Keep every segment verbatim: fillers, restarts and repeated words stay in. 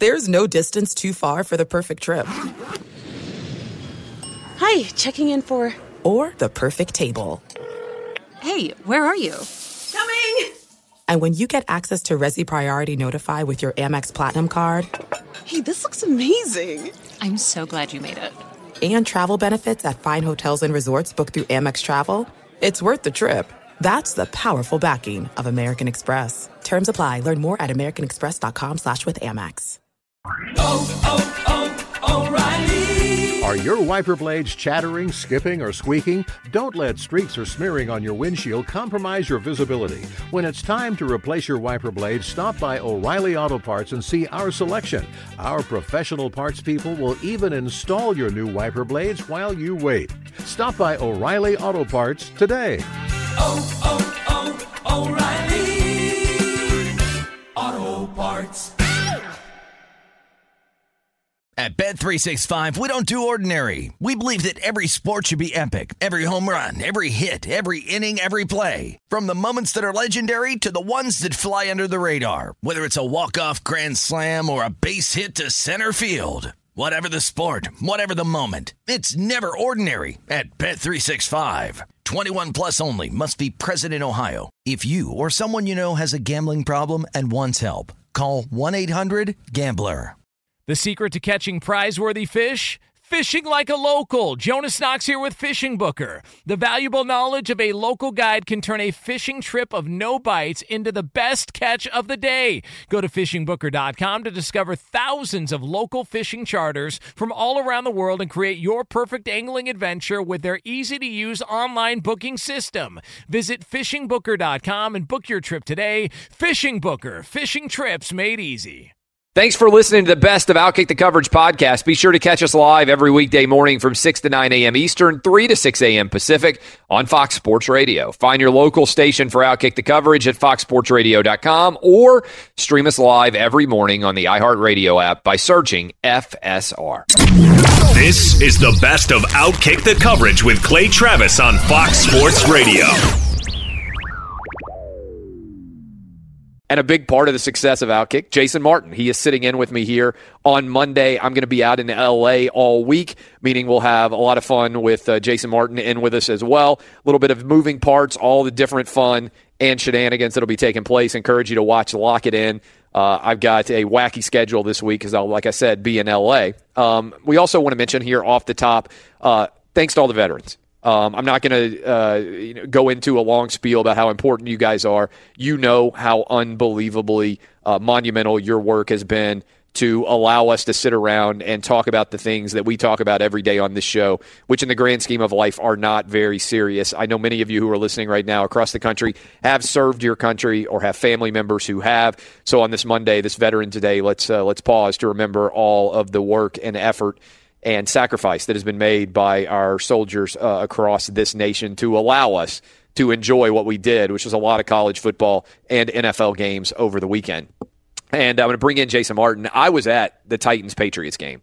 There's no distance too far for the perfect trip. Hi, checking in for... Or the perfect table. Hey, where are you? Coming! And when you get access to Resi Priority Notify with your Amex Platinum card... Hey, this looks amazing. I'm so glad you made it. And travel benefits at fine hotels and resorts booked through Amex Travel, it's worth the trip. That's the powerful backing of American Express. Terms apply. Learn more at americanexpress.com slash with Amex. Oh, oh, oh, O'Reilly. Are your wiper blades chattering, skipping, or squeaking? Don't let streaks or smearing on your windshield compromise your visibility. When it's time to replace your wiper blades, stop by O'Reilly Auto Parts and see our selection. Our professional parts people will even install your new wiper blades while you wait. Stop by O'Reilly Auto Parts today. Oh, oh, oh, O'Reilly Auto Parts. At Bet three sixty-five, we don't do ordinary. We believe that every sport should be epic. Every home run, every hit, every inning, every play. From the moments that are legendary to the ones that fly under the radar. Whether it's a walk-off grand slam or a base hit to center field. Whatever the sport, whatever the moment. It's never ordinary at Bet three sixty-five. twenty-one plus only. Must be present in Ohio. If you or someone you know has a gambling problem and wants help, call one eight hundred gambler. The secret to catching prize-worthy fish? Fishing like a local. Jonas Knox here with Fishing Booker. The valuable knowledge of a local guide can turn a fishing trip of no bites into the best catch of the day. Go to fishing booker dot com to discover thousands of local fishing charters from all around the world and create your perfect angling adventure with their easy-to-use online booking system. Visit fishing booker dot com and book your trip today. Fishing Booker. Fishing trips made easy. Thanks for listening to the Best of Outkick the Coverage podcast. Be sure to catch us live every weekday morning from six to nine a.m. Eastern, three to six a.m. Pacific on Fox Sports Radio. Find your local station for Outkick the Coverage at fox sports radio dot com or stream us live every morning on the iHeartRadio app by searching F S R. This is the Best of Outkick the Coverage with Clay Travis on Fox Sports Radio. And a big part of the success of Outkick, Jason Martin. He is sitting in with me here on Monday. I'm going to be out in L A all week, meaning we'll have a lot of fun with uh, Jason Martin in with us as well. A little bit of moving parts, all the different fun and shenanigans that will be taking place. Encourage you to watch Lock It In. Uh, I've got a wacky schedule this week because I'll, like I said, be in L A. Um, we also want to mention here off the top, uh, thanks to all the veterans. Um, I'm not going to uh, you know, go into a long spiel about how important you guys are. You know how unbelievably uh, monumental your work has been to allow us to sit around and talk about the things that we talk about every day on this show, which in the grand scheme of life are not very serious. I know many of you who are listening right now across the country have served your country or have family members who have. So on this Monday, this Veterans Day, let's uh, let's pause to remember all of the work and effort and sacrifice that has been made by our soldiers uh, across this nation to allow us to enjoy what we did, which was a lot of college football and N F L games over the weekend. And I'm going to bring in Jason Martin. I was at the Titans-Patriots game,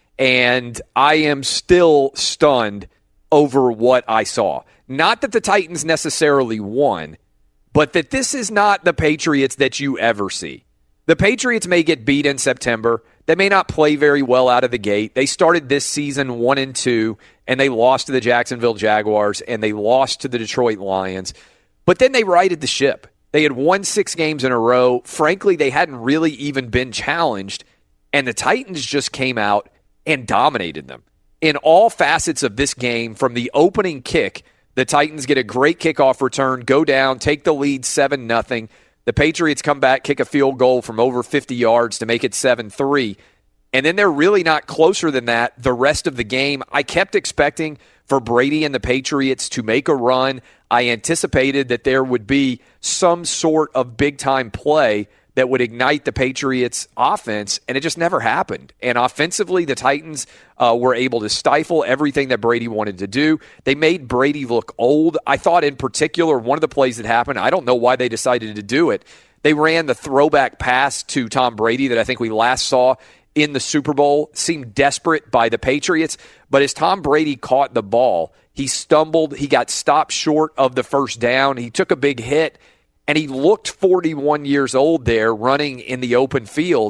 and I am still stunned over what I saw. Not that the Titans necessarily won, but that this is not the Patriots that you ever see. The Patriots may get beat in September. They may not play very well out of the gate. They started this season one and two, and they lost to the Jacksonville Jaguars, and they lost to the Detroit Lions. But then they righted the ship. They had won six games in a row. Frankly, they hadn't really even been challenged, and the Titans just came out and dominated them. In all facets of this game, from the opening kick, the Titans get a great kickoff return, go down, take the lead seven nothing. The Patriots come back, kick a field goal from over fifty yards to make it seven three. And then they're really not closer than that the rest of the game. I kept expecting for Brady and the Patriots to make a run. I anticipated that there would be some sort of big-time play that would ignite the Patriots' offense, and it just never happened. And offensively, the Titans uh, were able to stifle everything that Brady wanted to do. They made Brady look old. I thought in particular, one of the plays that happened, I don't know why they decided to do it. They ran the throwback pass to Tom Brady that I think we last saw in the Super Bowl. Seemed desperate by the Patriots, but as Tom Brady caught the ball, he stumbled. He got stopped short of the first down. He took a big hit. And he looked forty-one years old there running in the open field.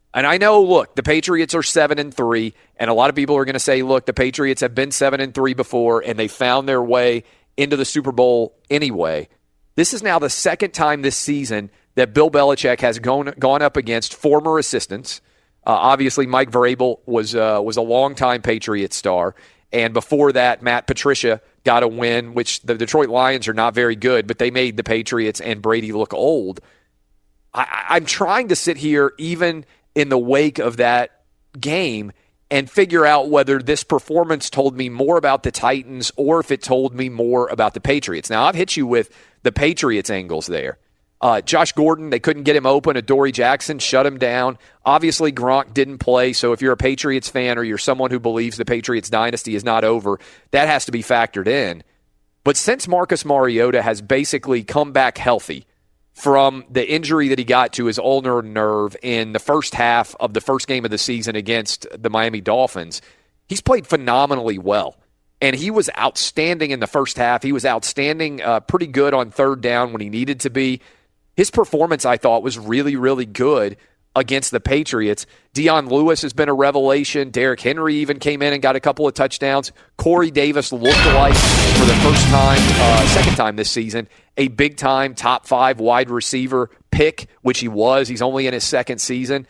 And I know, look, the Patriots are seven and three, and a lot of people are going to say, look, the Patriots have been seven and three before, and they found their way into the Super Bowl anyway. This is now the second time this season that Bill Belichick has gone gone up against former assistants. Uh, obviously, Mike Vrabel was uh, was a longtime Patriot star, and before that, Matt Patricia got a win, which the Detroit Lions are not very good, but they made the Patriots and Brady look old. I, I'm trying to sit here, even in the wake of that game, and figure out whether this performance told me more about the Titans or if it told me more about the Patriots. Now, I've hit you with the Patriots angles there. Uh, Josh Gordon, they couldn't get him open. Adoree Jackson shut him down. Obviously, Gronk didn't play, so if you're a Patriots fan or you're someone who believes the Patriots dynasty is not over, that has to be factored in. But since Marcus Mariota has basically come back healthy from the injury that he got to his ulnar nerve in the first half of the first game of the season against the Miami Dolphins, he's played phenomenally well. And he was outstanding in the first half. He was outstanding, uh, pretty good on third down when he needed to be. His performance, I thought, was really, really good against the Patriots. Deion Lewis has been a revelation. Derrick Henry even came in and got a couple of touchdowns. Corey Davis looked like, for the first time, uh, second time this season, a big-time top five wide receiver pick, which he was. He's only in his second season.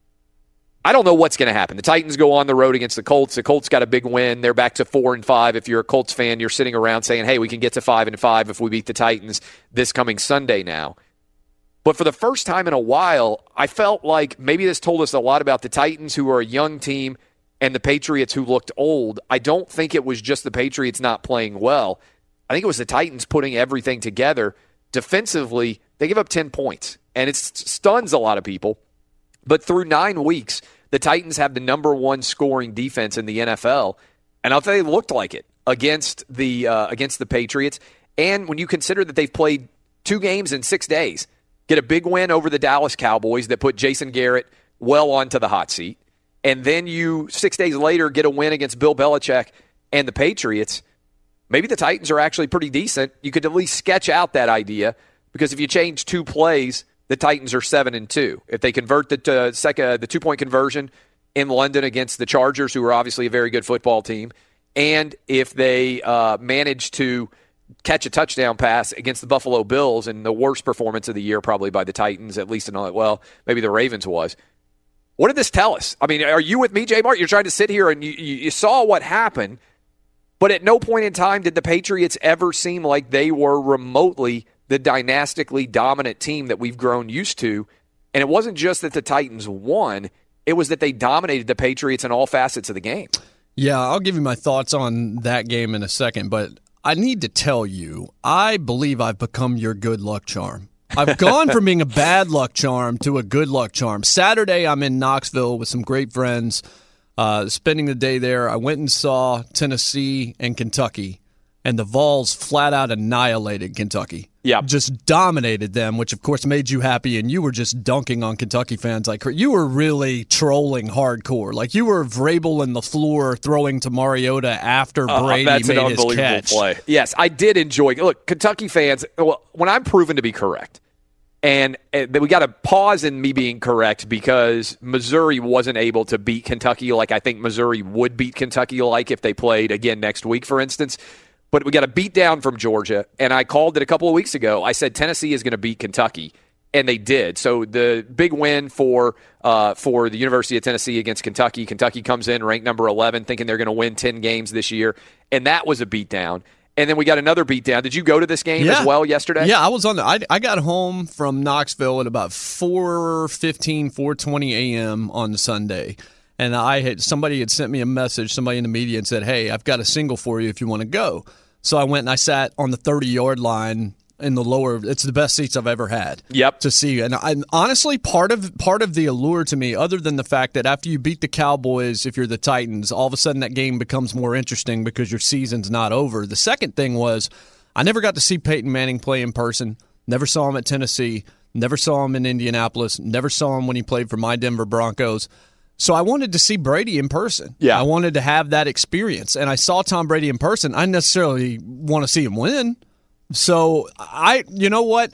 I don't know what's going to happen. The Titans go on the road against the Colts. The Colts got a big win. They're back to four and five. If you're a Colts fan, you're sitting around saying, hey, we can get to five and five if we beat the Titans this coming Sunday now. But for the first time in a while, I felt like maybe this told us a lot about the Titans, who are a young team, and the Patriots, who looked old. I don't think it was just the Patriots not playing well. I think it was the Titans putting everything together. Defensively, they give up ten points, and it stuns a lot of people. But through nine weeks, the Titans have the number one scoring defense in the N F L, and I'll tell you, they looked like it against the uh, against the Patriots. And when you consider that they've played two games in six days, get a big win over the Dallas Cowboys that put Jason Garrett well onto the hot seat, and then you, six days later, get a win against Bill Belichick and the Patriots, maybe the Titans are actually pretty decent. You could at least sketch out that idea, because if you change two plays, the Titans are seven and two. If they convert the uh, second, the two-point conversion in London against the Chargers, who are obviously a very good football team, and if they uh, manage to catch a touchdown pass against the Buffalo Bills, in the worst performance of the year probably by the Titans, at least in all, well, maybe the Ravens was. What did this tell us? I mean, are you with me, J. Mart? You're trying to sit here and you, you saw what happened, but at no point in time did the Patriots ever seem like they were remotely the dynastically dominant team that we've grown used to. And it wasn't just that the Titans won, it was that they dominated the Patriots in all facets of the game. Yeah, I'll give you my thoughts on that game in a second, but I need to tell you, I believe I've become your good luck charm. I've gone from being a bad luck charm to a good luck charm. Saturday, I'm in Knoxville with some great friends, uh, spending the day there. I went and saw Tennessee and Kentucky, and the Vols flat out annihilated Kentucky. Yeah, just dominated them, which of course made you happy, and you were just dunking on Kentucky fans like you were really trolling hardcore. Like you were Vrabel in the floor throwing to Mariota after Brady uh, that's made an his unbelievable catch. Play. Yes, I did enjoy. Look, Kentucky fans. Well, when I'm proven to be correct, and uh, we got to pause in me being correct, because Missouri wasn't able to beat Kentucky like I think Missouri would beat Kentucky like if they played again next week, for instance. But we got a beat down from Georgia, and I called it a couple of weeks ago. I said Tennessee is going to beat Kentucky, and they did. So the big win for uh, for the University of Tennessee against Kentucky. Kentucky comes in ranked number eleven, thinking they're going to win ten games this year, and that was a beat down. And then we got another beat down. Did you go to this game yeah. as well yesterday? Yeah, I was on. The, I I got home from Knoxville at about four fifteen, four twenty a.m. on Sunday. And I had somebody had sent me a message, somebody in the media, and said, hey, I've got a single for you if you want to go. So I went and I sat on the thirty-yard line in the lower. It's the best seats I've ever had. Yep. To see, and I, honestly, part of part of the allure to me, other than the fact that after you beat the Cowboys, if you're the Titans, all of a sudden that game becomes more interesting because your season's not over. The second thing was, I never got to see Peyton Manning play in person. Never saw him at Tennessee. Never saw him in Indianapolis. Never saw him when he played for my Denver Broncos. So I wanted to see Brady in person. Yeah. I wanted to have that experience. And I saw Tom Brady in person. I necessarily want to see him win. So I, you know what?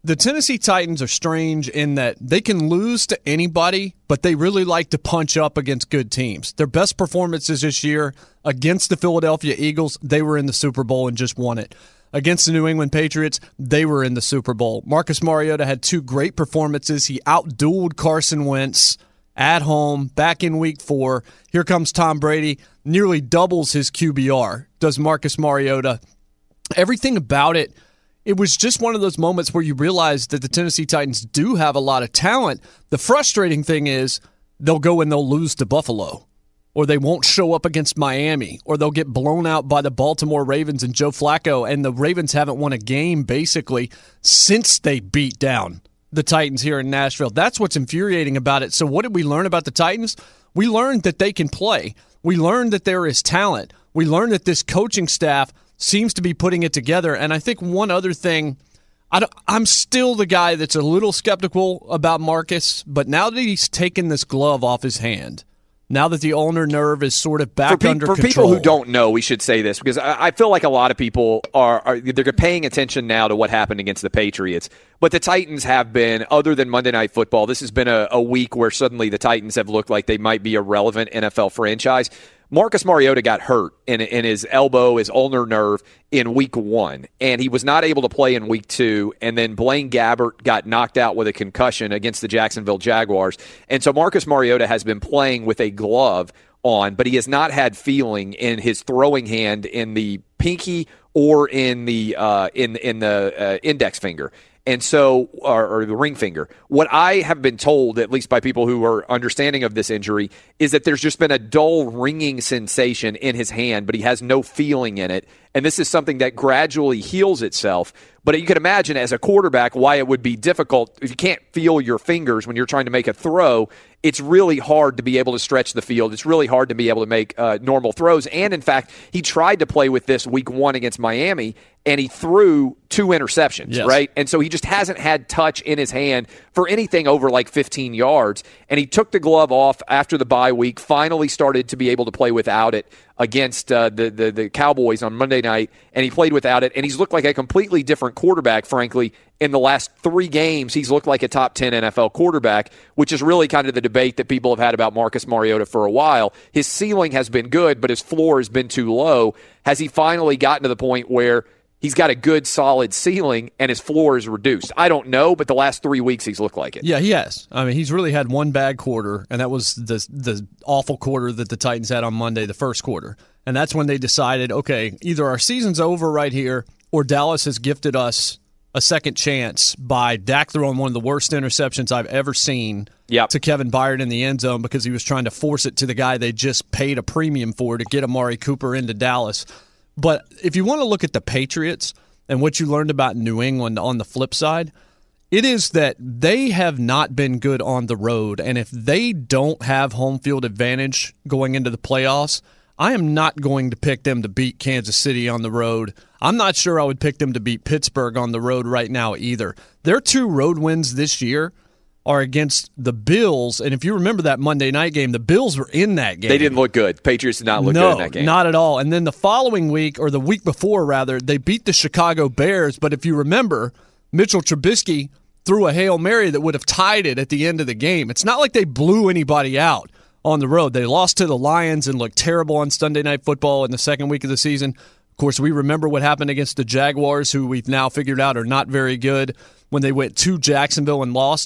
The Tennessee Titans are strange in that they can lose to anybody, but they really like to punch up against good teams. Their best performances this year against the Philadelphia Eagles, they were in the Super Bowl and just won it. Against the New England Patriots, they were in the Super Bowl. Marcus Mariota had two great performances. He outdueled Carson Wentz at home back in week four. Here comes Tom Brady, nearly doubles his Q B R, does Marcus Mariota. Everything about it, it was just one of those moments where you realize that the Tennessee Titans do have a lot of talent. The frustrating thing is they'll go and they'll lose to Buffalo, or they won't show up against Miami, or they'll get blown out by the Baltimore Ravens and Joe Flacco, and the Ravens haven't won a game basically since they beat down the Titans here in Nashville. That's what's infuriating about it. So what did we learn about the Titans? We learned that they can play. We learned that there is talent. We learned that this coaching staff seems to be putting it together. And I think one other thing, I don't, I'm still the guy that's a little skeptical about Marcus, but now that he's taken this glove off his hand, now that the ulnar nerve is sort of back for pe- under for control. For people who don't know, we should say this, because I, I feel like a lot of people are, are they're paying attention now to what happened against the Patriots. But the Titans have been, other than Monday Night Football, this has been a, a week where suddenly the Titans have looked like they might be a relevant N F L franchise. Marcus Mariota got hurt in, in his elbow, his ulnar nerve, in week one, and he was not able to play in week two, and then Blaine Gabbert got knocked out with a concussion against the Jacksonville Jaguars. And so Marcus Mariota has been playing with a glove on, but he has not had feeling in his throwing hand in the pinky or in the uh, in, in the uh, index finger. And so, or, or the ring finger. What I have been told, at least by people who are understanding of this injury, is that there's just been a dull ringing sensation in his hand, but he has no feeling in it. And this is something that gradually heals itself. But you can imagine as a quarterback why it would be difficult. If you can't feel your fingers when you're trying to make a throw, it's really hard to be able to stretch the field. It's really hard to be able to make uh, normal throws. And, in fact, he tried to play with this week one against Miami, and he threw two interceptions, yes. right? And so he just hasn't had touch in his hand for anything over like fifteen yards. And he took the glove off after the bye week, finally started to be able to play without it against uh, the, the the Cowboys on Monday night, and he played without it. And he's looked like a completely different quarterback, frankly. In the last three games, he's looked like a top ten N F L quarterback, which is really kind of the debate that people have had about Marcus Mariota for a while. His ceiling has been good, but his floor has been too low. Has he finally gotten to the point where he's got a good, solid ceiling, and his floor is reduced? I don't know, but the last three weeks he's looked like it. Yeah, he has. I mean, he's really had one bad quarter, and that was the the awful quarter that the Titans had on Monday, the first quarter. And that's when they decided, okay, either our season's over right here, or Dallas has gifted us a second chance by Dak throwing one of the worst interceptions I've ever seen yep. to Kevin Byard in the end zone because he was trying to force it to the guy they just paid a premium for to get Amari Cooper into Dallas. But if you want to look at the Patriots and what you learned about New England on the flip side, it is that they have not been good on the road. And if they don't have home field advantage going into the playoffs, I am not going to pick them to beat Kansas City on the road. I'm not sure I would pick them to beat Pittsburgh on the road right now either. Their two road wins this year are against the Bills. And if you remember that Monday night game, the Bills were in that game. They didn't look good. Patriots did not look no, good in that game. Not at all. And then the following week, or the week before rather, they beat the Chicago Bears. But if you remember, Mitchell Trubisky threw a Hail Mary that would have tied it at the end of the game. It's not like they blew anybody out on the road. They lost to the Lions and looked terrible on Sunday Night Football in the second week of the season. Of course, we remember what happened against the Jaguars, who we've now figured out are not very good, when they went to Jacksonville and lost.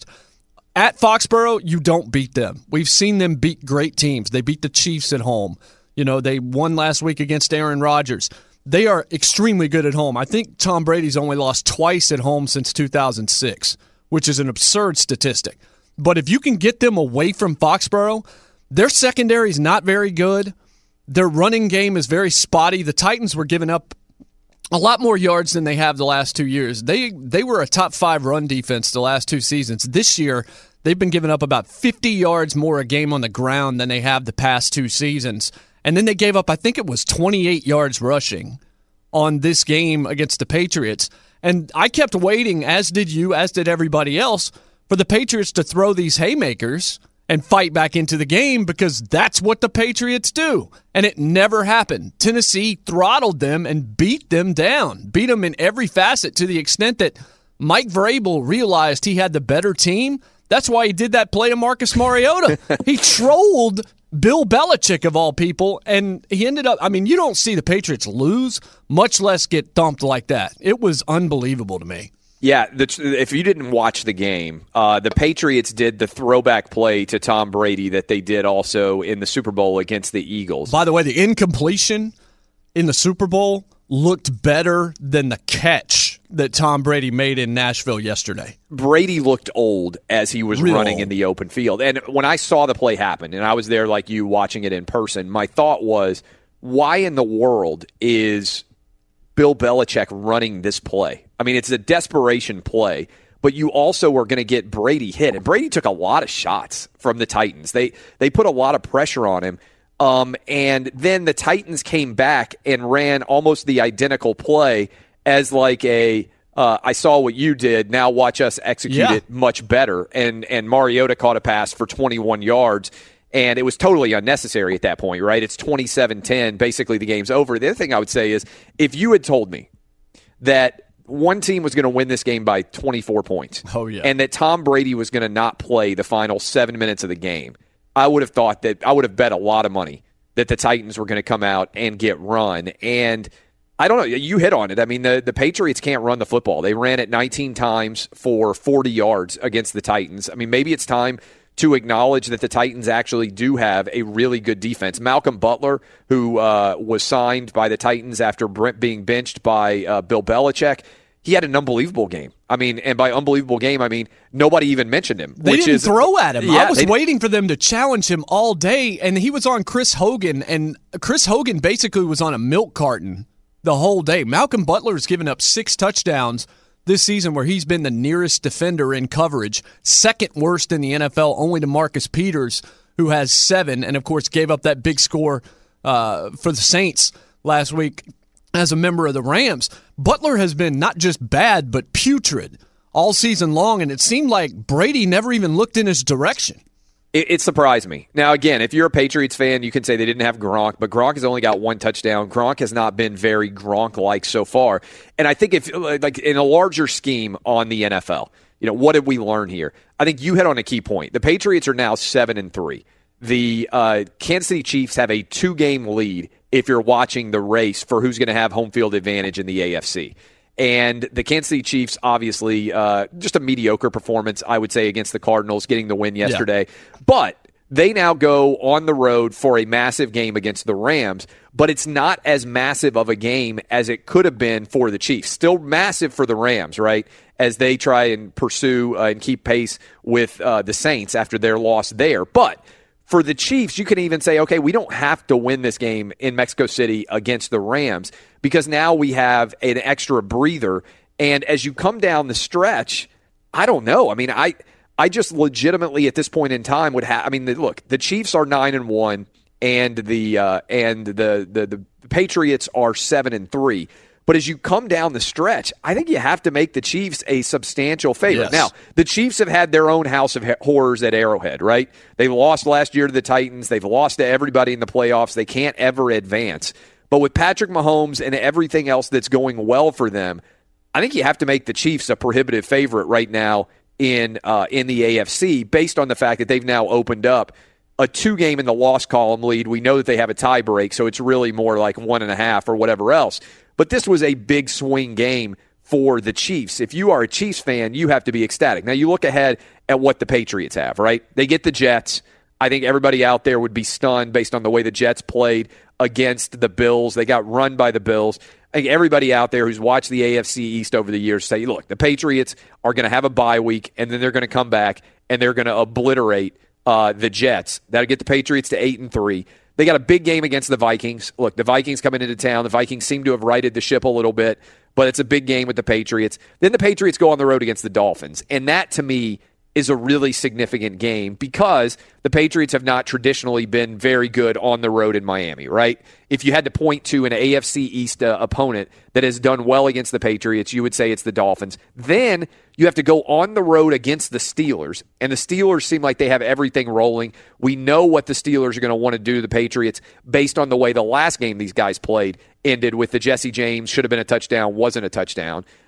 At Foxborough, you don't beat them. We've seen them beat great teams. They beat the Chiefs at home. You know, they won last week against Aaron Rodgers. They are extremely good at home. I think Tom Brady's only lost twice at home since two thousand six, which is an absurd statistic. But if you can get them away from Foxborough, their secondary is not very good. Their running game is very spotty. The Titans were giving up a lot more yards than they have the last two years. They they were a top five run defense the last two seasons. This year, they've been giving up about fifty yards more a game on the ground than they have the past two seasons. And then they gave up, I think it was twenty-eight yards rushing on this game against the Patriots. And I kept waiting, as did you, as did everybody else, for the Patriots to throw these haymakers and fight back into the game, because that's what the Patriots do. And it never happened. Tennessee throttled them and beat them down, beat them in every facet, to the extent that Mike Vrabel realized he had the better team. That's why he did that play to Marcus Mariota. He trolled Bill Belichick, of all people, and he ended up – I mean, you don't see the Patriots lose, much less get thumped like that. It was unbelievable to me. Yeah, the, if you didn't watch the game, uh, the Patriots did the throwback play to Tom Brady that they did also in the Super Bowl against the Eagles. By the way, the incompletion in the Super Bowl looked better than the catch that Tom Brady made in Nashville yesterday. Brady looked old as he was Real running old. in the open field. And when I saw the play happen, and I was there like you watching it in person, my thought was, why in the world is Bill Belichick running this play? I mean, it's a desperation play, but you also are going to get Brady hit. And Brady took a lot of shots from the Titans. They they put a lot of pressure on him. Um, and then the Titans came back and ran almost the identical play as like a, uh, I saw what you did, now watch us execute Yeah. it much better. And, and Mariota caught a pass for twenty-one yards. And it was totally unnecessary at that point, right? It's twenty-seven ten. Basically, the game's over. The other thing I would say is, if you had told me that one team was going to win this game by twenty-four points, oh, yeah. and that Tom Brady was going to not play the final seven minutes of the game, I would have thought that I would have bet a lot of money that the Titans were going to come out and get run. And I don't know. You hit on it. I mean, the, the Patriots can't run the football. They ran it nineteen times for forty yards against the Titans. I mean, maybe it's time to acknowledge that the Titans actually do have a really good defense. Malcolm Butler, who uh, was signed by the Titans after Brent being benched by uh, Bill Belichick, he had an unbelievable game. I mean, and by unbelievable game, I mean nobody even mentioned him. They which didn't is, throw at him. Yeah, I was they, waiting for them to challenge him all day, and he was on Chris Hogan, and Chris Hogan basically was on a milk carton the whole day. Malcolm Butler's given up six touchdowns this season where he's been the nearest defender in coverage, second worst in the N F L, only to Marcus Peters, who has seven, and of course gave up that big score uh, for the Saints last week as a member of the Rams. Butler has been not just bad, but putrid all season long, and it seemed like Brady never even looked in his direction. It, it surprised me. Now, again, if you're a Patriots fan, you can say they didn't have Gronk, but Gronk has only got one touchdown. Gronk has not been very Gronk-like so far. And I think if, like, in a larger scheme on the N F L, you know, what did we learn here? I think you hit on a key point. The Patriots are now seven and three. The uh, Kansas City Chiefs have a two-game lead if you're watching the race for who's going to have home field advantage in the A F C. And the Kansas City Chiefs, obviously, uh, just a mediocre performance, I would say, against the Cardinals, getting the win yesterday. Yeah. But they now go on the road for a massive game against the Rams, but it's not as massive of a game as it could have been for the Chiefs. Still massive for the Rams, right, as they try and pursue uh, and keep pace with uh, the Saints after their loss there. But for the Chiefs, you can even say, okay, we don't have to win this game in Mexico City against the Rams because now we have an extra breather. And as you come down the stretch, I don't know. I mean, I I just legitimately at this point in time would have. I mean, look, the Chiefs are nine and one, and the uh, and the, the the Patriots are seven and three. But as you come down the stretch, I think you have to make the Chiefs a substantial favorite. Yes. Now, the Chiefs have had their own house of horrors at Arrowhead, right? They lost last year to the Titans. They've lost to everybody in the playoffs. They can't ever advance. But with Patrick Mahomes and everything else that's going well for them, I think you have to make the Chiefs a prohibitive favorite right now in uh, in the A F C based on the fact that they've now opened up a two-game in the loss column lead. We know that they have a tie break, so it's really more like one and a half or whatever else. But this was a big swing game for the Chiefs. If you are a Chiefs fan, you have to be ecstatic. Now, you look ahead at what the Patriots have, right? They get the Jets. I think everybody out there would be stunned based on the way the Jets played against the Bills. They got run by the Bills. I think everybody out there who's watched the A F C East over the years say, look, the Patriots are going to have a bye week, and then they're going to come back, and they're going to obliterate uh, the Jets. That'll get the Patriots to eight and three. They got a big game against the Vikings. Look, the Vikings coming into town. The Vikings seem to have righted the ship a little bit, but it's a big game with the Patriots. Then the Patriots go on the road against the Dolphins. And that, to me, is a really significant game because the Patriots have not traditionally been very good on the road in Miami, right? If you had to point to an A F C East uh, opponent that has done well against the Patriots, you would say it's the Dolphins. Then you have to go on the road against the Steelers, and the Steelers seem like they have everything rolling. We know what the Steelers are going to want to do to the Patriots based on the way the last game these guys played ended with the Jesse James should have been a touchdown, wasn't a touchdown.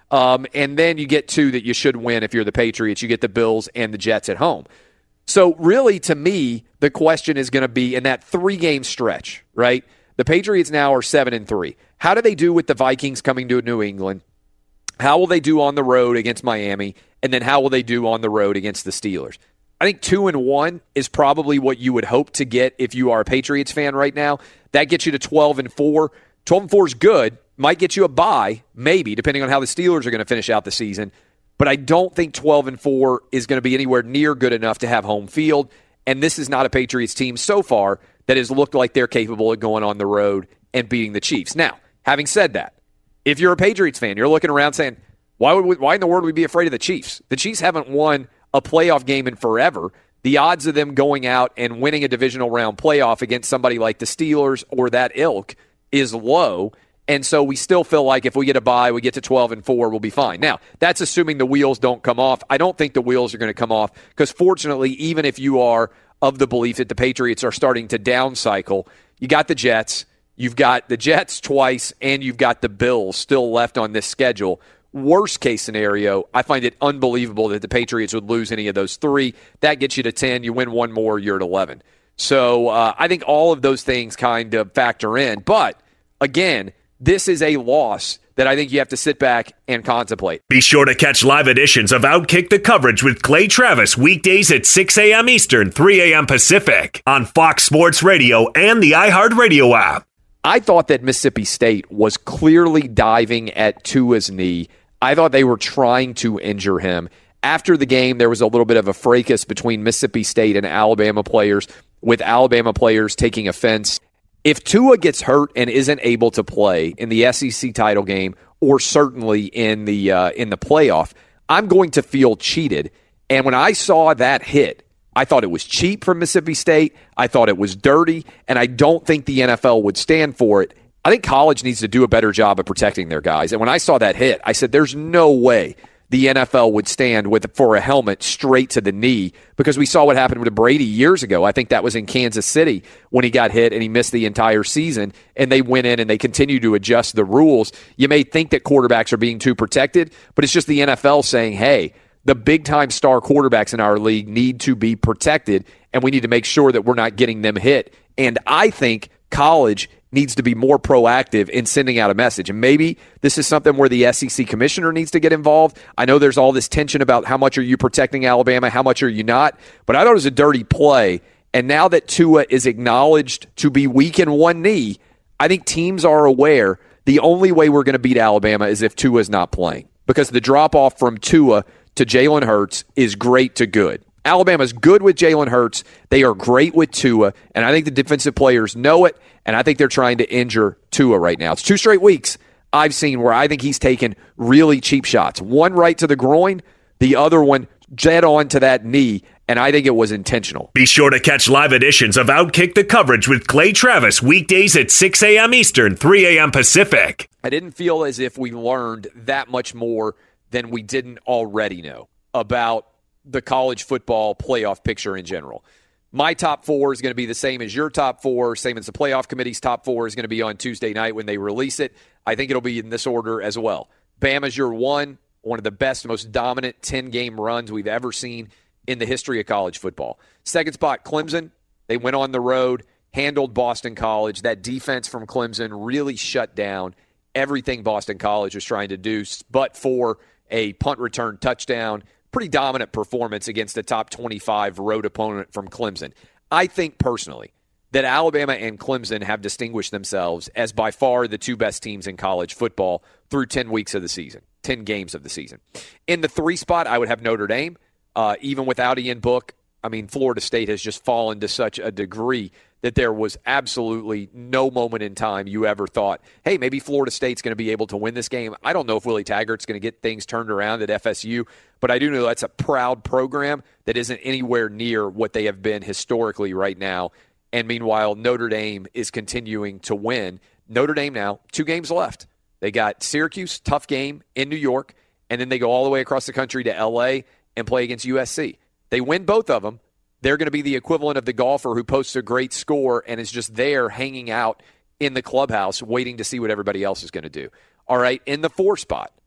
Um, and then you get two that you should win if you're the Patriots. You get the Bills and the Jets at home. So really, to me, the question is going to be in that three-game stretch, right? The Patriots now are seven and three. How do they do with the Vikings coming to New England? How will they do on the road against Miami? And then how will they do on the road against the Steelers? I think two and one is probably what you would hope to get if you are a Patriots fan right now. That gets you to twelve and four. twelve and four is good. Might get you a bye, maybe, depending on how the Steelers are going to finish out the season. But I don't think twelve and four is going to be anywhere near good enough to have home field. And this is not a Patriots team so far that has looked like they're capable of going on the road and beating the Chiefs. Now, having said that, if you're a Patriots fan, you're looking around saying, why would we, why in the world would we be afraid of the Chiefs? The Chiefs haven't won a playoff game in forever. The odds of them going out and winning a divisional round playoff against somebody like the Steelers or that ilk is low. And so we still feel like if we get a bye, we get to twelve and four, we'll be fine. Now, that's assuming the wheels don't come off. I don't think the wheels are going to come off because fortunately, even if you are of the belief that the Patriots are starting to down cycle, you got the Jets, you've got the Jets twice, and you've got the Bills still left on this schedule. Worst case scenario, I find it unbelievable that the Patriots would lose any of those three. That gets you to ten. You win one more, you're at eleven. So uh, I think all of those things kind of factor in. But again, this is a loss that I think you have to sit back and contemplate. Be sure to catch live editions of Outkick the Coverage with Clay Travis weekdays at six a.m. Eastern, three a.m. Pacific on Fox Sports Radio and the iHeartRadio app. I thought that Mississippi State was clearly diving at Tua's knee. I thought they were trying to injure him. After the game, there was a little bit of a fracas between Mississippi State and Alabama players, with Alabama players taking offense. If Tua gets hurt and isn't able to play in the S E C title game, or certainly in the uh, in the playoff, I'm going to feel cheated. And when I saw that hit, I thought it was cheap from Mississippi State. I thought it was dirty, and I don't think the N F L would stand for it. I think college needs to do a better job of protecting their guys. And when I saw that hit, I said, there's no way the N F L would stand with for a helmet straight to the knee, because we saw what happened with Brady years ago. I think that was in Kansas City when he got hit and he missed the entire season, and they went in and they continued to adjust the rules. You may think that quarterbacks are being too protected, but it's just the N F L saying, hey, the big-time star quarterbacks in our league need to be protected, and we need to make sure that we're not getting them hit. And I think college needs to be more proactive in sending out a message. And maybe this is something where the S E C commissioner needs to get involved. I know there's all this tension about how much are you protecting Alabama, how much are you not, but I thought it was a dirty play. And now that Tua is acknowledged to be weak in one knee, I think teams are aware the only way we're going to beat Alabama is if Tua is not playing, because the drop-off from Tua to Jalen Hurts is great to good. Alabama's good with Jalen Hurts. They are great with Tua, and I think the defensive players know it, and I think they're trying to injure Tua right now. It's two straight weeks I've seen where I think he's taken really cheap shots. One right to the groin, the other one dead on to that knee, and I think it was intentional. Be sure to catch live editions of Outkick the Coverage with Clay Travis weekdays at six a.m. Eastern, three a.m. Pacific. I didn't feel as if we learned that much more than we didn't already know about the college football playoff picture in general. My top four is going to be the same as your top four, same as the playoff committee's top four is going to be on Tuesday night when they release it. I think it'll be in this order as well. Bama's your one, one of the best, most dominant ten-game runs we've ever seen in the history of college football. Second spot, Clemson. They went on the road, handled Boston College. That defense from Clemson really shut down everything Boston College was trying to do, but for a punt return touchdown. Pretty dominant performance against a top twenty-five road opponent from Clemson. I think personally that Alabama and Clemson have distinguished themselves as by far the two best teams in college football through ten weeks of the season, ten games of the season. In the three spot, I would have Notre Dame. Uh, even without Ian Book, I mean, Florida State has just fallen to such a degree that there was absolutely no moment in time you ever thought, hey, maybe Florida State's going to be able to win this game. I don't know if Willie Taggart's going to get things turned around at F S U, but I do know that's a proud program that isn't anywhere near what they have been historically right now. And meanwhile, Notre Dame is continuing to win. Notre Dame now, two games left. They got Syracuse, tough game in New York, and then they go all the way across the country to L A and play against U S C. They win both of them. They're going to be the equivalent of the golfer who posts a great score and is just there hanging out in the clubhouse waiting to see what everybody else is going to do. All right, in the four spot,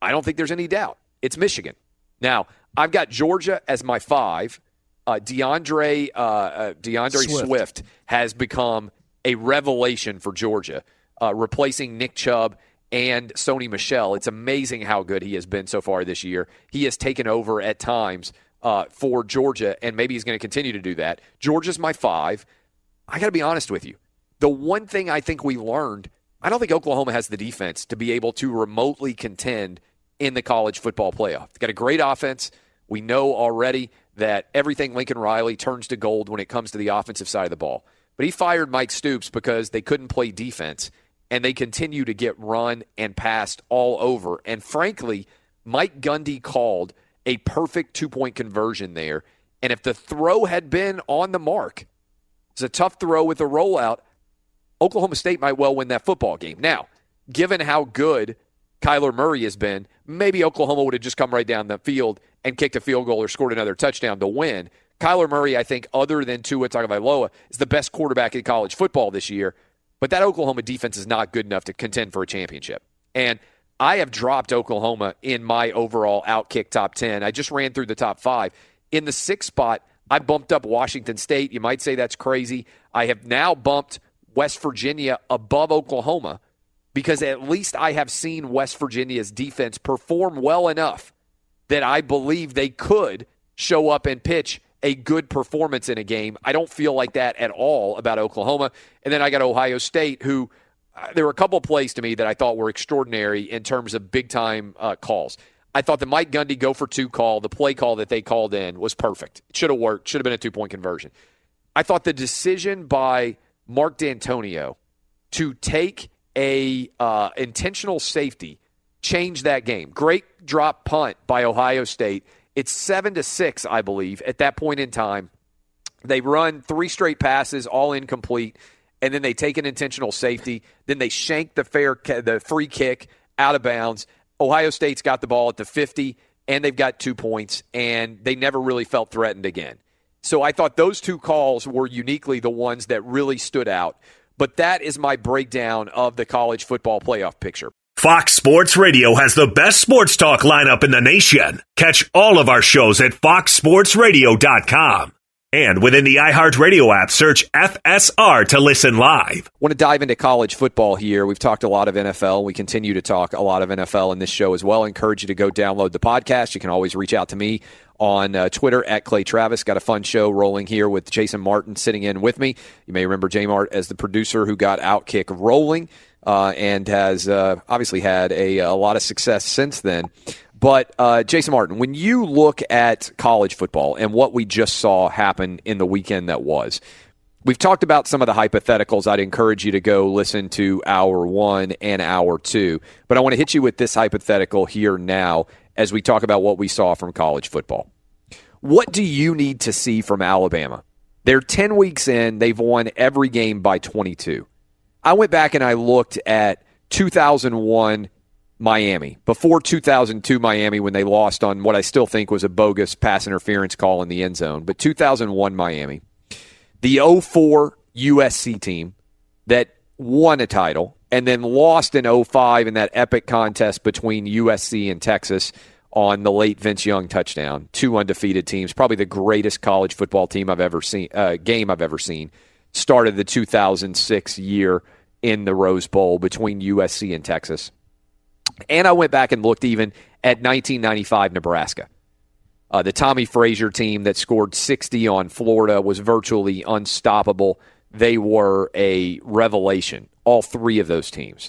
I don't think there's any doubt. It's Michigan. Now, I've got Georgia as my five. Uh, DeAndre uh, uh, DeAndre Swift. Swift has become a revelation for Georgia, uh, replacing Nick Chubb and Sony Michel. It's amazing how good he has been so far this year. He has taken over at times uh, for Georgia, and maybe he's going to continue to do that. Georgia's my five. I got to be honest with you. The one thing I think we learned, I don't think Oklahoma has the defense to be able to remotely contend in the college football playoff. They've got a great offense. We know already that everything Lincoln Riley turns to gold when it comes to the offensive side of the ball. But he fired Mike Stoops because they couldn't play defense, and they continue to get run and passed all over. And frankly, Mike Gundy called a perfect two-point conversion there. And if the throw had been on the mark, it's a tough throw with a rollout, Oklahoma State might well win that football game. Now, given how good Kyler Murray has been, maybe Oklahoma would have just come right down the field and kicked a field goal or scored another touchdown to win. Kyler Murray, I think, other than Tua Tagovailoa, is the best quarterback in college football this year. But that Oklahoma defense is not good enough to contend for a championship. And I have dropped Oklahoma in my overall Outkick top ten. I just ran through the top five. In the sixth spot, I bumped up Washington State. You might say that's crazy. I have now bumped West Virginia above Oklahoma because at least I have seen West Virginia's defense perform well enough that I believe they could show up and pitch a good performance in a game. I don't feel like that at all about Oklahoma. And then I got Ohio State, who uh, there were a couple of plays to me that I thought were extraordinary in terms of big-time uh, calls. I thought the Mike Gundy go-for-two call, the play call that they called in, was perfect. It should have worked. Should have been a two-point conversion. I thought the decision by Mark D'Antonio to take a uh, intentional safety changed that game. Great drop punt by Ohio State. It's seven to six, I believe, at that point in time. They run three straight passes, all incomplete, and then they take an intentional safety. Then they shank the fair, the free kick out of bounds. Ohio State's got the ball at the fifty, and they've got two points, and they never really felt threatened again. So I thought those two calls were uniquely the ones that really stood out. But that is my breakdown of the college football playoff picture. Fox Sports Radio has the best sports talk lineup in the nation. Catch all of our shows at fox sports radio dot com. And within the iHeartRadio app, search F S R to listen live. I want to dive into college football here. We've talked a lot of N F L. We continue to talk a lot of N F L in this show as well. I encourage you to go download the podcast. You can always reach out to me on uh, Twitter at Clay Travis. Got a fun show rolling here with Jason Martin sitting in with me. You may remember J Mart as the producer who got Outkick rolling. Uh, and has uh, obviously had a, a lot of success since then. But, uh, Jason Martin, when you look at college football and what we just saw happen in the weekend that was, we've talked about some of the hypotheticals. I'd encourage you to go listen to hour one and hour two. But I want to hit you with this hypothetical here now as we talk about what we saw from college football. What do you need to see from Alabama? They're ten weeks in. They've won every game by twenty-two. I went back and I looked at two thousand one Miami, before two thousand two Miami when they lost on what I still think was a bogus pass interference call in the end zone. But two thousand one Miami, the oh four U S C team that won a title and then lost in oh five in that epic contest between U S C and Texas on the late Vince Young touchdown. Two undefeated teams, probably the greatest college football team I've ever seen, uh, game I've ever seen. Started the two thousand six year in the Rose Bowl between U S C and Texas. And I went back and looked even at nineteen ninety-five Nebraska. Uh, the Tommy Frazier team that scored sixty on Florida was virtually unstoppable. They were a revelation, all three of those teams.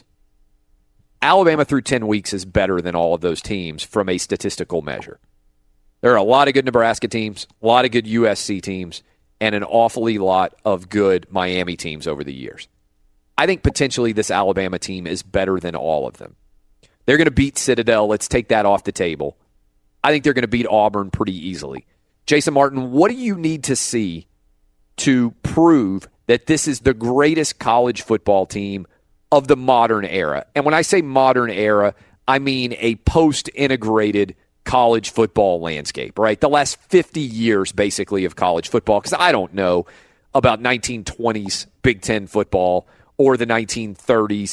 Alabama through ten weeks is better than all of those teams from a statistical measure. There are a lot of good Nebraska teams, a lot of good U S C teams, and an awfully lot of good Miami teams over the years. I think potentially this Alabama team is better than all of them. They're going to beat Citadel. Let's take that off the table. I think they're going to beat Auburn pretty easily. Jason Martin, what do you need to see to prove that this is the greatest college football team of the modern era? And when I say modern era, I mean a post-integrated college football landscape, right? The last fifty years, basically, of college football, because I don't know about nineteen twenties Big Ten football or the nineteen thirties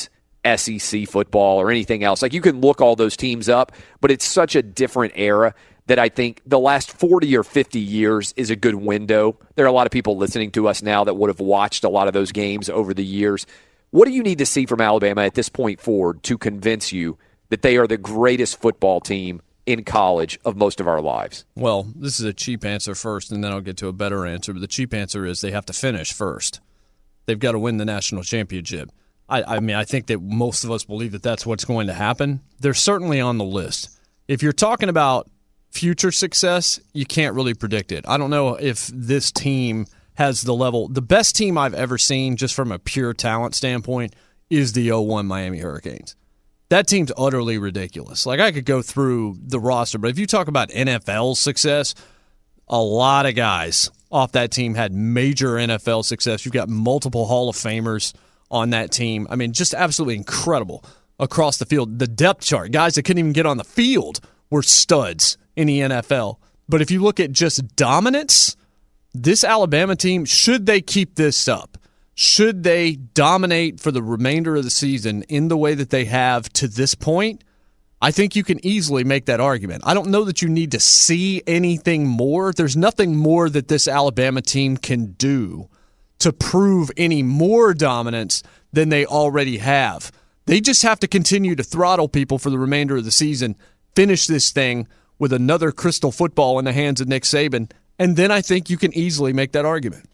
S E C football or anything else. Like, you can look all those teams up, but it's such a different era that I think the last forty or fifty years is a good window. There are a lot of people listening to us now that would have watched a lot of those games over the years. What do you need to see from Alabama at this point forward to convince you that they are the greatest football team in college of most of our lives? Well, this is a cheap answer first, and then I'll get to a better answer. But the cheap answer is they have to finish first. They've got to win the national championship. I, I mean, I think that most of us believe that that's what's going to happen. They're certainly on the list. If you're talking about future success, you can't really predict it. I don't know if this team has the level. The best team I've ever seen, just from a pure talent standpoint, is the oh one Miami Hurricanes. That team's utterly ridiculous. Like, I could go through the roster, but if you talk about N F L success, a lot of guys off that team had major N F L success. You've got multiple Hall of Famers on that team. I mean, just absolutely incredible across the field. The depth chart, guys that couldn't even get on the field were studs in the N F L. But if you look at just dominance, this Alabama team, should they keep this up, should they dominate for the remainder of the season in the way that they have to this point, I think you can easily make that argument. I don't know that you need to see anything more. There's nothing more that this Alabama team can do to prove any more dominance than they already have. They just have to continue to throttle people for the remainder of the season, finish this thing with another crystal football in the hands of Nick Saban, and then I think you can easily make that argument.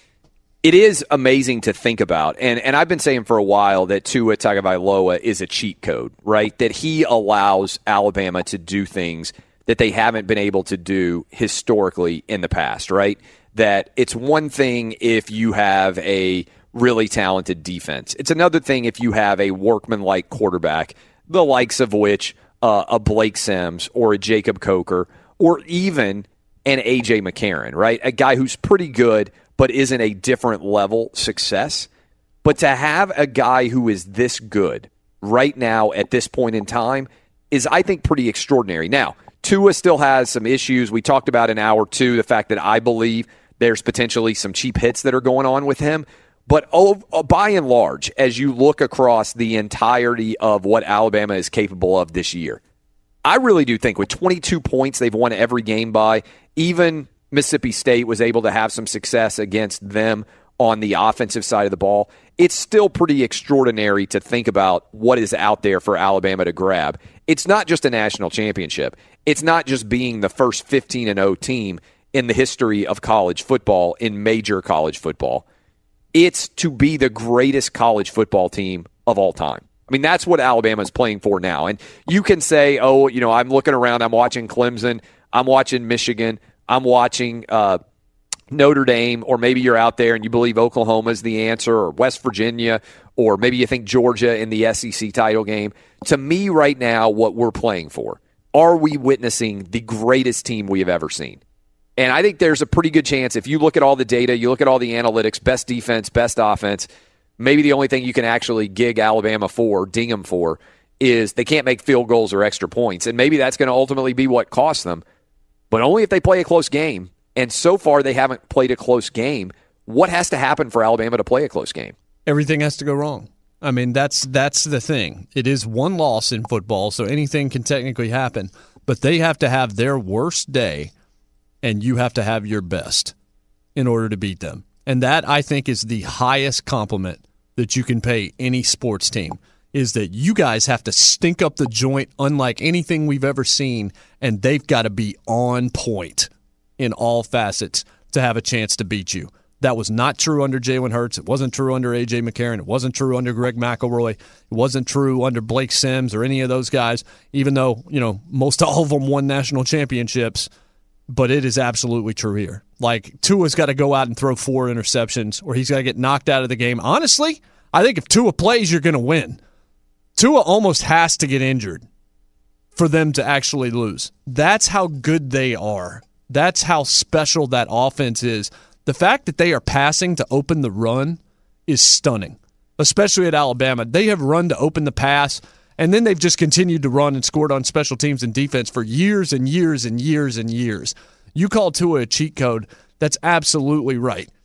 It is amazing to think about, and, and I've been saying for a while that Tua Tagovailoa is a cheat code, right? That he allows Alabama to do things that they haven't been able to do historically in the past, right? That it's one thing if you have a really talented defense. It's another thing if you have a workman-like quarterback, the likes of which uh, a Blake Sims or a Jacob Coker or even an A J McCarron, right? A guy who's pretty good but isn't a different level success. But to have a guy who is this good right now at this point in time is, I think, pretty extraordinary. Now, Tua still has some issues. We talked about in hour two the fact that I believe there's potentially some cheap hits that are going on with him. But oh, by and large, as you look across the entirety of what Alabama is capable of this year, I really do think with twenty-two points they've won every game by, even Mississippi State was able to have some success against them on the offensive side of the ball. It's still pretty extraordinary to think about what is out there for Alabama to grab. It's not just a national championship. It's not just being the first fifteen and oh team in the history of college football, in major college football. It's to be the greatest college football team of all time. I mean, that's what Alabama is playing for now. And you can say, oh, you know, I'm looking around, I'm watching Clemson, I'm watching Michigan, I'm watching uh, Notre Dame, or maybe you're out there and you believe Oklahoma is the answer, or West Virginia, or maybe you think Georgia in the S E C title game. To me right now, what we're playing for, are we witnessing the greatest team we have ever seen? And I think there's a pretty good chance, if you look at all the data, you look at all the analytics, best defense, best offense, maybe the only thing you can actually gig Alabama for, ding them for, is they can't make field goals or extra points. And maybe that's going to ultimately be what costs them. But only if they play a close game. And so far they haven't played a close game. What has to happen for Alabama to play a close game? Everything has to go wrong. I mean, that's that's the thing. It is one loss in football, so anything can technically happen. But they have to have their worst day, and you have to have your best in order to beat them. And that, I think, is the highest compliment that you can pay any sports team, is that you guys have to stink up the joint unlike anything we've ever seen, and they've got to be on point in all facets to have a chance to beat you. That was not true under Jalen Hurts. It wasn't true under A J McCarron. It wasn't true under Greg McElroy. It wasn't true under Blake Sims or any of those guys, even though, you know, most all of them won national championships. But it is absolutely true here. Like, Tua's got to go out and throw four interceptions, or he's got to get knocked out of the game. Honestly, I think if Tua plays, you're going to win. Tua almost has to get injured for them to actually lose. That's how good they are. That's how special that offense is. The fact that they are passing to open the run is stunning, especially at Alabama. They have run to open the pass, and then they've just continued to run and scored on special teams and defense for years and years and years and years. You call Tua a cheat code, that's absolutely right.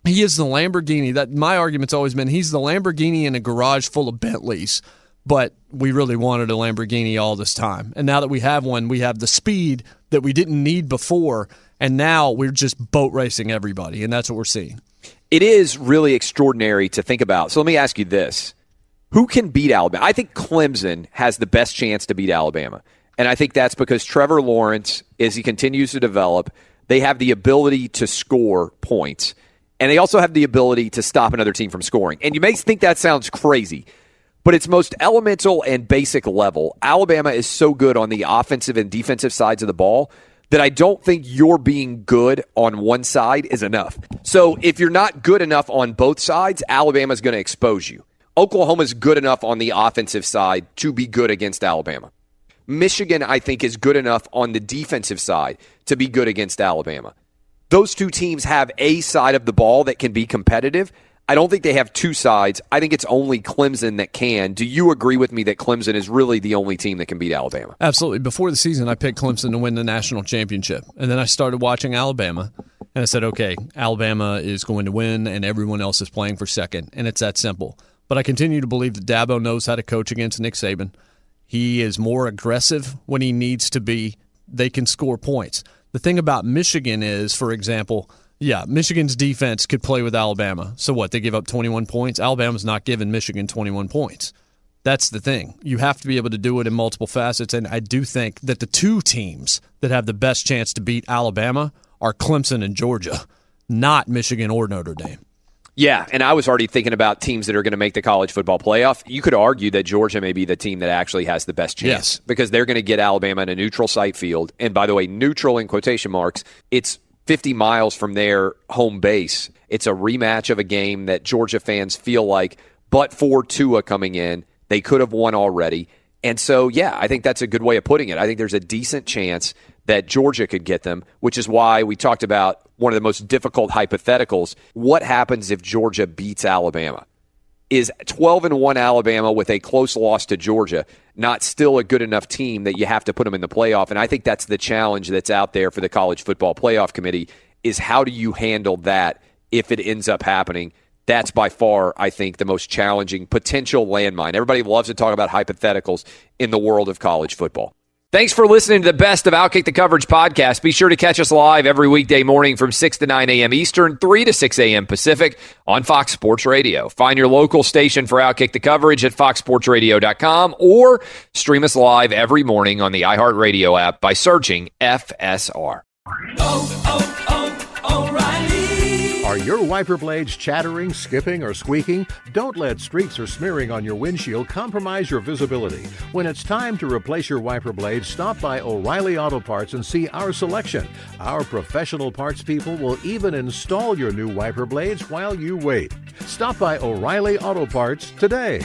he is the Lamborghini. That my argument's always been he's the Lamborghini in a garage full of Bentleys, but we really wanted a Lamborghini all this time. And now that we have one, we have the speed that we didn't need before, and now we're just boat racing everybody, and that's what we're seeing. It is really extraordinary to think about. So let me ask you this. Who can beat Alabama? I think Clemson has the best chance to beat Alabama. And I think that's because Trevor Lawrence, as he continues to develop, they have the ability to score points. And they also have the ability to stop another team from scoring. And you may think that sounds crazy, but it's most elemental and basic level. Alabama is so good on the offensive and defensive sides of the ball that I don't think your being good on one side is enough. So if you're not good enough on both sides, Alabama's going to expose you. Oklahoma's good enough on the offensive side to be good against Alabama. Michigan, I think, is good enough on the defensive side to be good against Alabama. Those two teams have a side of the ball that can be competitive. I don't think they have two sides. I think it's only Clemson that can. Do you agree with me that Clemson is really the only team that can beat Alabama? Absolutely. Before the season, I picked Clemson to win the national championship. And then I started watching Alabama, and I said, okay, Alabama is going to win, and everyone else is playing for second. And it's that simple. But I continue to believe that Dabo knows how to coach against Nick Saban. He is more aggressive when he needs to be. They can score points. The thing about Michigan is, for example, yeah, Michigan's defense could play with Alabama. So what, they give up twenty-one points? Alabama's not giving Michigan twenty-one points. That's the thing. You have to be able to do it in multiple facets, and I do think that the two teams that have the best chance to beat Alabama are Clemson and Georgia, not Michigan or Notre Dame. Yeah, and I was already thinking about teams that are going to make the college football playoff. You could argue that Georgia may be the team that actually has the best chance yes. because they're going to get Alabama in a neutral site field. And by the way, neutral in quotation marks, it's fifty miles from their home base. It's a rematch of a game that Georgia fans feel like, but for Tua coming in, they could have won already. And so, yeah, I think that's a good way of putting it. I think there's a decent chance that Georgia could get them, which is why we talked about one of the most difficult hypotheticals. What happens if Georgia beats Alabama? Is twelve and one Alabama with a close loss to Georgia not still a good enough team that you have to put them in the playoff? And I think that's the challenge that's out there for the College Football Playoff Committee is how do you handle that if it ends up happening? That's by far, I think, the most challenging potential landmine. Everybody loves to talk about hypotheticals in the world of college football. Thanks for listening to the Best of Outkick the Coverage podcast. Be sure to catch us live every weekday morning from six to nine a.m. Eastern, three to six a.m. Pacific on Fox Sports Radio. Find your local station for Outkick the Coverage at fox sports radio dot com or stream us live every morning on the iHeartRadio app by searching F S R. Oh, oh, oh, O'Reilly. Are your wiper blades chattering, skipping, or squeaking? Don't let streaks or smearing on your windshield compromise your visibility. When it's time to replace your wiper blades, stop by O'Reilly Auto Parts and see our selection. Our professional parts people will even install your new wiper blades while you wait. Stop by O'Reilly Auto Parts today.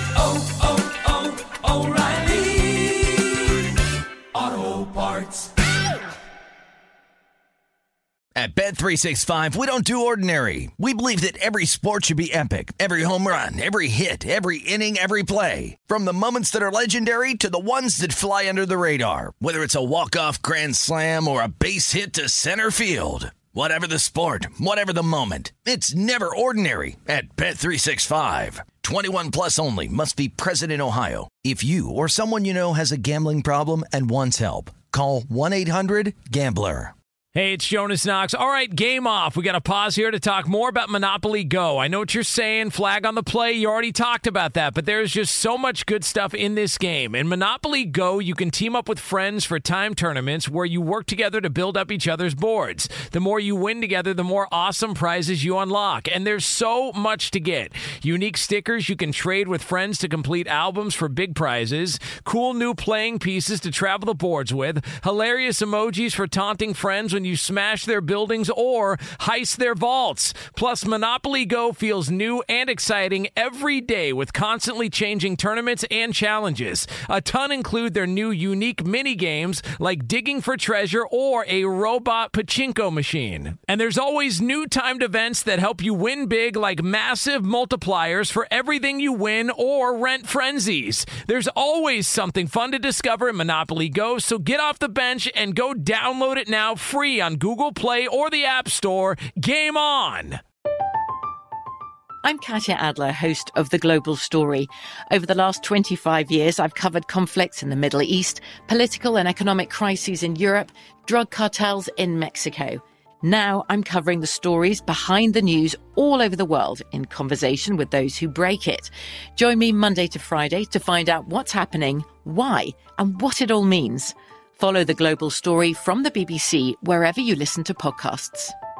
Oh, oh, oh, O'Reilly Auto Parts. At Bet three sixty-five, we don't do ordinary. We believe that every sport should be epic. Every home run, every hit, every inning, every play. From the moments that are legendary to the ones that fly under the radar. Whether it's a walk-off grand slam or a base hit to center field. Whatever the sport, whatever the moment. It's never ordinary at Bet three sixty-five. twenty-one plus only. Must be present in Ohio. If you or someone you know has a gambling problem and wants help, call one eight hundred gambler. Hey, it's Jonas Knox. All right, game off. We got to pause here to talk more about Monopoly Go. I know what you're saying, flag on the play. You already talked about that, but there's just so much good stuff in this game. In Monopoly Go, you can team up with friends for time tournaments where you work together to build up each other's boards. The more you win together, the more awesome prizes you unlock. And there's so much to get. Unique stickers you can trade with friends to complete albums for big prizes. Cool new playing pieces to travel the boards with. Hilarious emojis for taunting friends when you smash their buildings or heist their vaults. Plus, Monopoly Go feels new and exciting every day with constantly changing tournaments and challenges. A ton include their new unique mini games like digging for treasure or a robot pachinko machine. And there's always new timed events that help you win big, like massive multipliers for everything you win or rent frenzies. There's always something fun to discover in Monopoly Go, so get off the bench and go download it now free on Google Play or the App Store. Game on! I'm Katya Adler, host of The Global Story. Over the last twenty-five years, I've covered conflicts in the Middle East, political and economic crises in Europe, drug cartels in Mexico. Now I'm covering the stories behind the news all over the world in conversation with those who break it. Join me Monday to Friday to find out what's happening, why, and what it all means. Follow The Global Story from the B B C wherever you listen to podcasts.